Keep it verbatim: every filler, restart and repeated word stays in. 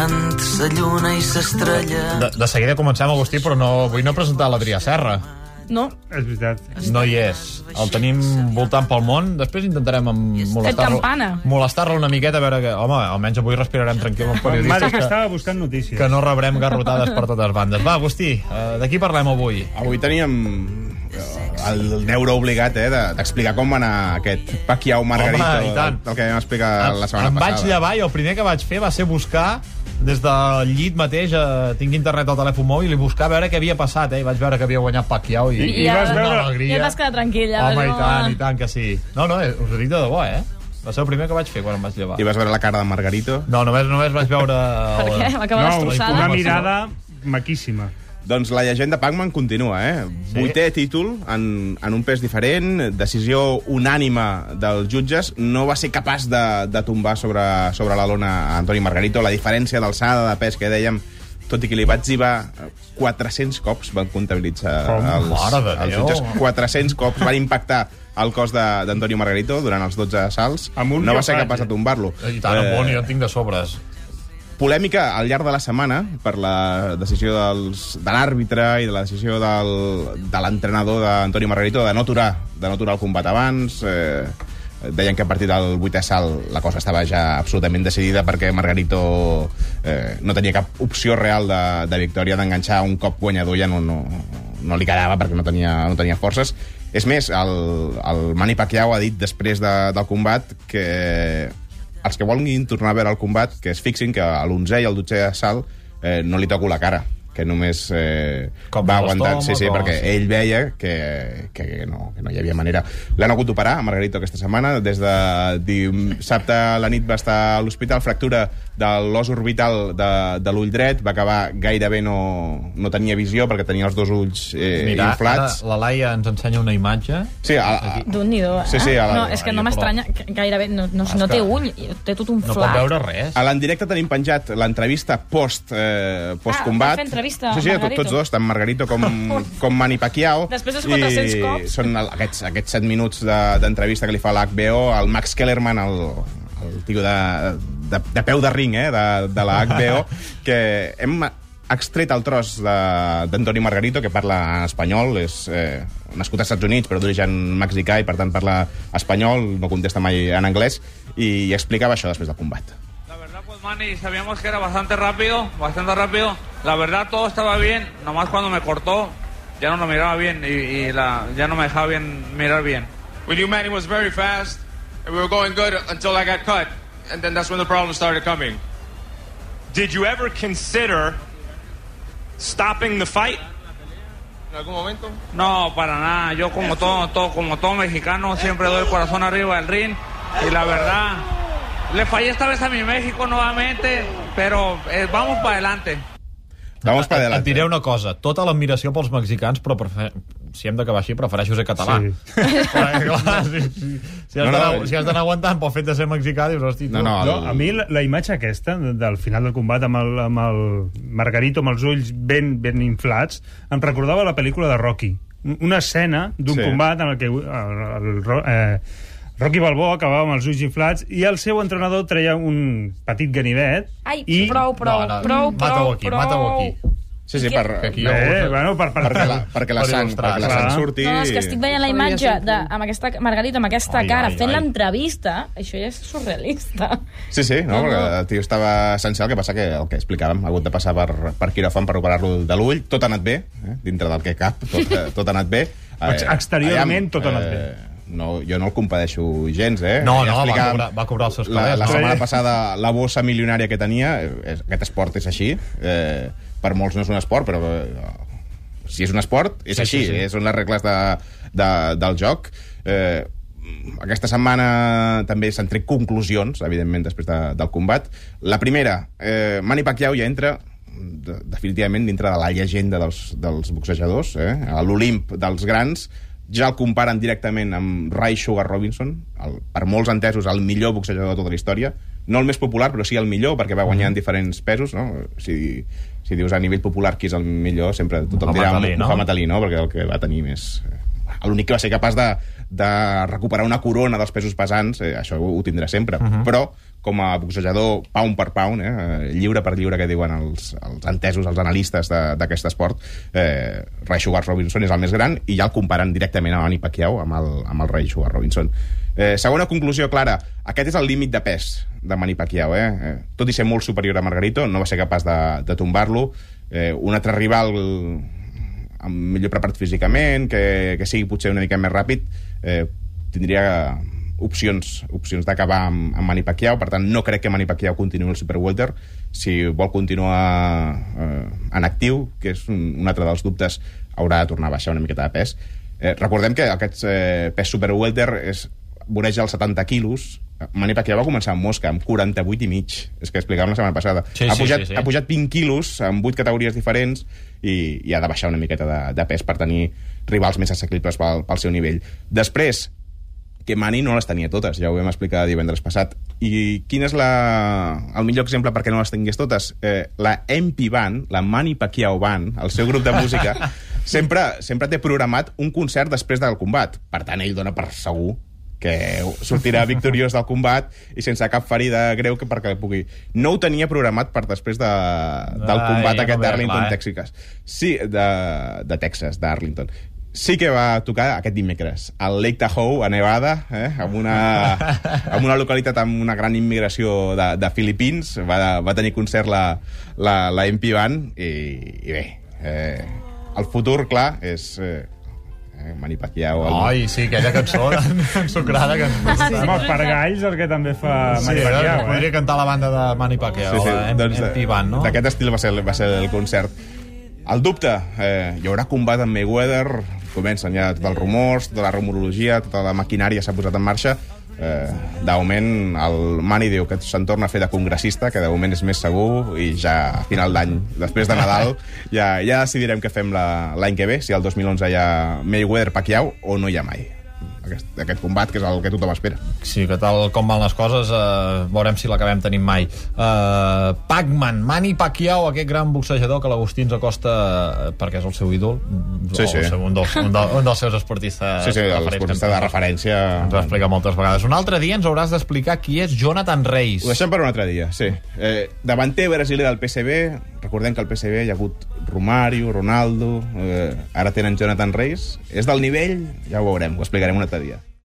mirant sa lluna i s'estrella. De, de seguida comencem, Agustí, però no vull no presentar l'Adrià Serra. No. És veritat. No hi és. El tenim voltant pel món. Després intentarem molestar-lo molestar una miqueta, a veure que... Home, almenys avui respirarem tranquil amb periodistes. M'ha dit que estava buscant notícies. Que no rebrem garrotades per totes bandes. Va, Agustí, de qui parlem avui? Avui teníem el deure obligat eh, d'explicar com va anar aquest Pacquiao Margarito. Home, i tant. Del que vam explicar la setmana em passada. Em vaig llevar i el primer que vaig fer va ser buscar des del llit mateix, eh, tinc internet al telèfon mòbil i buscar a veure què havia passat, eh? I vaig veure que havia guanyat Pacquiao i, I, i, i vas veure... alegria. Ja et vas quedar tranquil·la. Home, i tant, i tant que sí. No, no, us ho dic de debò, eh? Va ser el primer que vaig fer quan em vaig llevar. I vas veure la cara de Margarito? No, només, només vaig veure... El... Per què? M'acaba no, destrossada. Una mirada maquíssima. Doncs la llegenda Pac-Man continua, eh? Sí. Vuitè títol, en, en un pes diferent, decisió unànime dels jutges, no va ser capaç de, de tombar sobre, sobre la lona a Antoni Margarito. La diferència d'alçada, de pes que dèiem, tot i que li vaig zibar quatre-cents cops, van comptabilitzar oh, els, els jutges. quatre-cents cops van impactar el cos d'Antoni Margarito durant els dotze assalts. No va ser capaç de tombar-lo. I tant, eh... bon, jo en tinc de sobres. Polèmica al llarg de la setmana per la decisió dels, de l'àrbitre i de la decisió del, de l'entrenador d'Antoni Margarito de no aturar, de no aturar el combat abans. Eh, deien que a partir del vuitè assalt la cosa estava ja absolutament decidida perquè Margarito eh, no tenia cap opció real de, de victòria, d'enganxar un cop guanyador ja no, no, no li quedava perquè no tenia, no tenia forces. És més, el, el Manny Pacquiao ha dit després de, del combat que els que vulguin tornar a veure el combat, que es fixin que a l'onzè i al dotzè assalt eh, no li toco la cara, que només eh, va aguantar, sí, sí, perquè ell veia que, que, no, que no hi havia manera. L'han hagut d'operar a Margarito aquesta setmana, des de dissabte a la nit va estar a l'hospital, fractura de l'os orbital de, de l'ull dret, va acabar gairebé no, no tenia visió perquè tenia els dos ulls eh, Mira, inflats. Mira, la Laia ens ensenya una imatge. Sí, a, a, d'un nidó, eh? Sí, sí, a la, no, és que no m'estranya, gairebé no, no, no té ull, té tot un flac. No pot veure res. A l'endirecte tenim penjat l'entrevista post, eh, post-combat. Ah, Sí, sí, tot, tots dos, tant Margarito com, com Manny Pacquiao. Després dels quatre-cents i cops. Són aquests, aquests set minuts d'entrevista de, que li fa l'H B O, el Max Kellerman, el, el tio de, de, de peu de ring, eh, de, de la H B O, que hem extret el tros d'Antoni Margarito, que parla en espanyol, és eh, nascut als Estats Units, però d'origen mexicà, i per tant parla espanyol, no contesta mai en anglès, i, i explicava això després del combat. Manny, sabíamos que era bastante rápido, bastante rápido. La verdad todo estaba bien, nomás cuando me cortó ya no lo miraba bien y, y la, ya no me dejaba bien mirar bien. We knew Manny was very fast and we were going good until I got cut, and then that's when the problem started coming. Did you ever consider stopping the fight? ¿En algún momento? No, para nada. Yo como todo, todo, como todo mexicano siempre doy el corazón arriba del ring y la verdad... Le fallé esta vez a mi México nuevamente, pero eh, vamos para adelante. Vamos para adelante. Et diré una cosa, tota l'admiració pels mexicans, però prefer... si hem d'acabar així, prefereixo ser català. Sí. Perquè, clar, si, si, si has no, no, si d'anar aguantant pel fet de ser mexicà, dius, hosti, no, no, el... no, a mi la, la imatge aquesta, del final del combat amb el, amb el Margarito amb els ulls ben, ben inflats, em recordava la pel·lícula de Rocky. Una escena d'un sí. combat en el que... El, el, eh, Rocky Balboa acabava amb els ulls inflats i el seu entrenador treia un petit ganivet. Ai, i... prou, prou, no, no, prou, prou, mata-ho aquí, prou. mata-ho aquí. Sí, sí, per, aquí bé, ho... bueno, per, per, perquè la, perquè la sang, perquè la sang surti... No, és que estic veient la imatge de, amb aquesta Margarito, amb aquesta ai, cara, ai, fent ai. l'entrevista. Això ja és surrealista. Sí, sí, no, no, perquè el tio estava essencial, que passa que el que explicàvem ha hagut de passar per, per quiròfan per operar-lo de l'ull. Tot ha anat bé, eh? Dintre del que cap, tot, tot ha anat bé. Eh, Exteriorment tot ha anat bé. Eh, no, jo no el compadeixo gens, eh? No, ja no, va cobrar, va cobrar els seus la, calés. la no? setmana passada la bossa milionària que tenia, eh, aquest esport és així, eh, per molts no és un esport, però eh, si és un esport, és sí, així, sí, sí. són les regles de, de, del joc. Eh, aquesta setmana també s'han tret conclusions, evidentment, després de, del combat. La primera, eh, Manny Pacquiao ja entra de, definitivament dintre de la llegenda dels, dels boxejadors, eh? A l'Olimp dels grans. Ja el comparen directament amb Ray Sugar Robinson, el, per molts entesos el millor boxejador de tota la història, no el més popular, però sí el millor, perquè va guanyar en diferents pesos, no? Si, si dius a nivell popular qui és el millor, sempre tothom dirà Muhammad Ali, no? Perquè el que va tenir més... L'únic que va ser capaç de, de recuperar una corona dels pesos pesants, eh, això ho, ho tindrà sempre. Uh-huh. Però, com a boxejador pound per pound, eh, lliure per lliure, que diuen els, els entesos, els analistes d'aquest esport, eh, Ray Sugar Robinson és el més gran, i ja el comparen directament a Manny Pacquiao, amb el, amb el Ray Sugar Robinson. Eh, segona conclusió clara, aquest és el límit de pes de Manny Pacquiao. Eh? Eh, tot i ser molt superior a Margarito, no va ser capaç de, de tombar-lo. Eh, un altre rival amb millor preparat físicament, que, que sigui potser una mica més ràpid, eh, tindria opcions opcions d'acabar amb, amb Manny Pacquiao. Per tant, no crec que Manny Pacquiao continuï el Super Welter. Si vol continuar eh, en actiu, que és un, un altre dels dubtes, haurà de tornar a baixar una miqueta de pes. Eh, recordem que aquest eh, pes Super Welter és, voreja els setanta quilos. Manny Pacquiao va començar amb mosca, amb quaranta-vuit i mig. És que explicàvem la setmana passada. Sí, ha, sí, pujat, sí, sí. ha pujat vint quilos en vuit categories diferents i, i ha de baixar una miqueta de, de pes per tenir rivals més assequibles pel, pel seu nivell. Després, que Manny no les tenia totes, ja ho vam explicar divendres passat. I quin és la, el millor exemple perquè no les tingués totes? Eh, la M P Band, la Manny Pacquiao Band, el seu grup de música, sempre, sempre té programat un concert després del combat. Per tant, ell dona per segur que sortirà victoriós del combat i sense cap ferida greu que perquè pugui... No ho tenia programat per després de, del combat Ai, aquest no d'Arlington, eh? Texas. Sí, de, de Texas, d'Arlington. Sí que va tocar aquest dimecres al Lake Tahoe, a Nevada, eh? amb, una, amb una localitat amb una gran immigració de, de filipins. Va, va tenir concert la, la, la M P Band i, i bé, eh, el futur, clar, és... Eh, Manny Pacquiao... El... Ai, sí, aquella cançó ensucrada que ens Sí, amb els pargalls, el que també fa Manny sí, Pacquiao. eh? Podria cantar la banda de Manny Pacquiao, Sí, sí, la doncs, M P Band, no? D'aquest estil va ser, va ser el concert. El dubte, eh, hi haurà combat amb Mayweather, comencen ja tots els rumors, tota la rumorologia, tota la maquinària s'ha posat en marxa. Eh, de moment el Manny diu que se'n torna a fer de congressista, que de moment és més segur, i ja a final d'any, després de Nadal, ja, ja decidirem què fem l'any que ve, si el dos mil onze hi ha Mayweather-Pacquiao o no hi ha mai aquest, aquest combat, que és el que tothom espera. Sí, que tal com van les coses, eh, veurem si l'acabem tenint mai. Eh, Pac-Man, Manny Pacquiao, aquest gran boxejador que l'Agustí ens acosta eh, perquè és el seu ídol, Sí, sí. O, un, dels, un, de, un dels seus esportistes Sí, sí, referents, l'esportista de referència. ens ho ha explicat moltes vegades. Un altre dia ens hauràs d'explicar qui és Jonathan Reis. Ho deixem per un altre dia, sí. Eh, davanter brasiler del P S V, recordem que al P S V hi ha hagut Romario, Ronaldo, eh, ara tenen Jonathan Reis. És del nivell? Ja ho veurem, ho explicarem un altre dia.